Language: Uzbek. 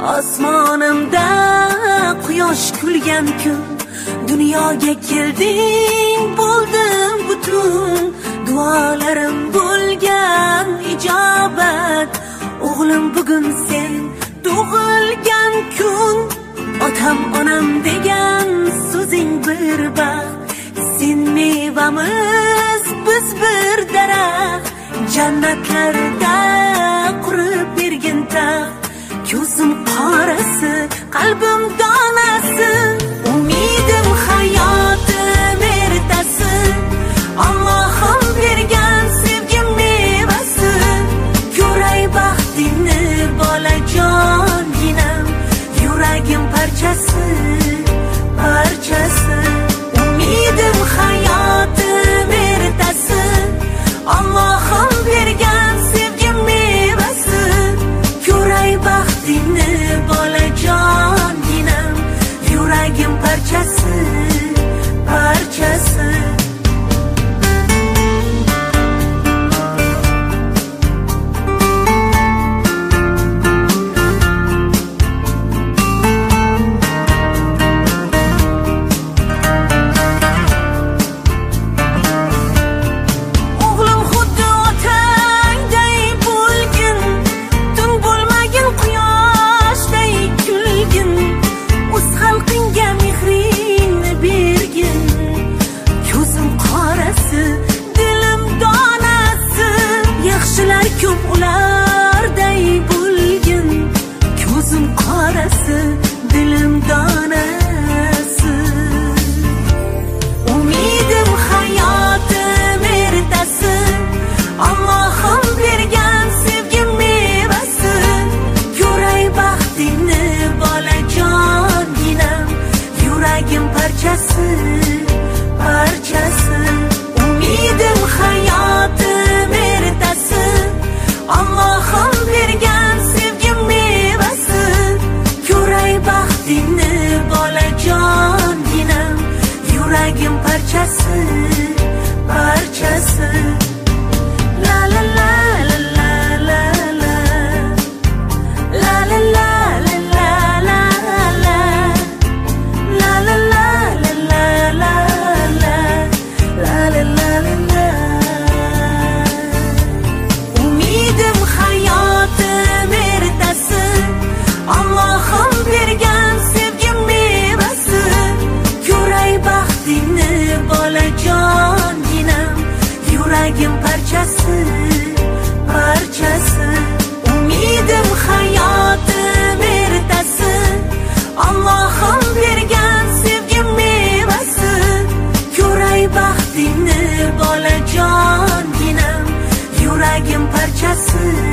Osmonimda quyosh kulgan kun, dunyoga kelding, bo'ldim butun. Duolarim bo'lgan ijobat, o'g'lim bugun sen tug'ilgan kun. Otam onam degan so'zing bir baxt, sen mevamiz, biz bir daraxt. Jannatlarda qurib bergin taxt, ko'zim qorasi, qalbim donasi. Umidim hayotim ertasi, Allohim bergan sevgi mevasi. Ko'ray baxtingni bolajonginam, yuragim parchasi, parchasi. Umidim hayotim ertasi, Allohim bergan sevgi mevasi. Ko'ray baxtingni bolajonginam, yuragim parchasi, parchasi. Yuragim parchasi, parchasi. Umidim hayotim ertasi, Allohim bergan sevgi mevasi. Ko'ray baxtingni bolajonginam, yuragim parchasi.